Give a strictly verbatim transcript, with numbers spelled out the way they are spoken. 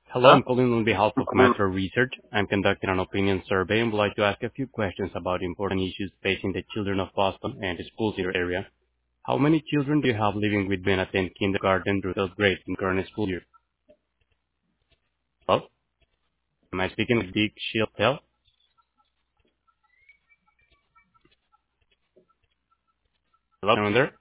Hello, I'm calling on behalf of Metro Research. I'm conducting an opinion survey and would like to ask a few questions about important issues facing the children of Boston and the school city area. How many children do you have living with you and attend kindergarten through third grade in current school year? Hello? Am I speaking with Dick Shiltel? Hello, anyone there?